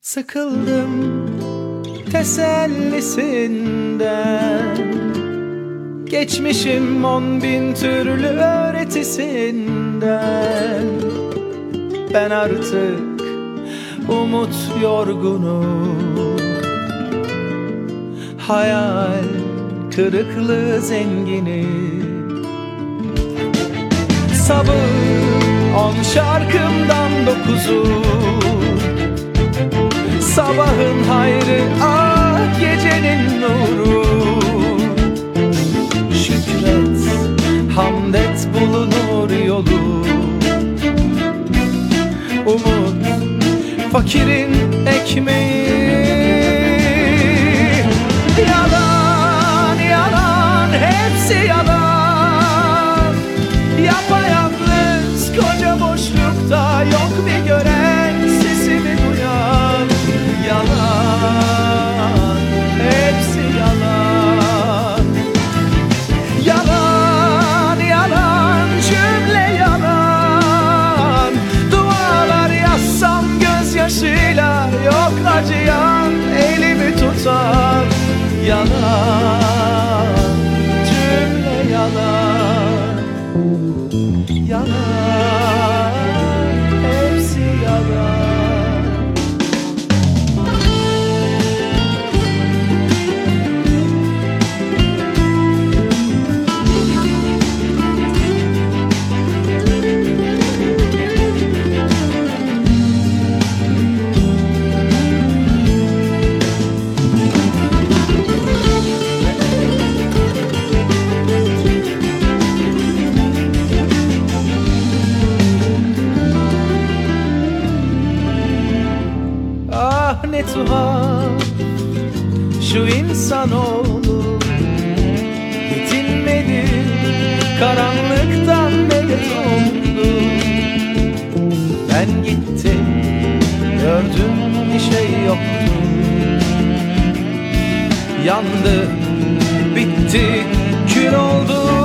Sıkıldım tesellisinden, geçmişim 10.000 türlü öğretisinden. Ben artık umut yorgunu, hayal kırıklığı zengini. Sabır 10 şarkımdan 9'u, sabahın hayrı, ah gecenin nuru. Şükret, hamd et, bulunur yolu. Umut, fakirin ekmeği. Yalan, yalan, hepsi yalan. Yapayalnız koca boşlukta, yok bir gören, sesimi duyan. Yalan, hepsi yalan. Yalan, yalan, cümle yalan. Dualar yazsam gözyaşıyla, yok acıyan, elimi tutan. Yalan, cümle yalan. Yalan, hepsi yalan. Ne tuhaf şu insanoğlu, yetinmedi karanlıktan medet oldu. Ben gittim, gördüm bir şey yoktu. Yandı, bitti, kül oldu.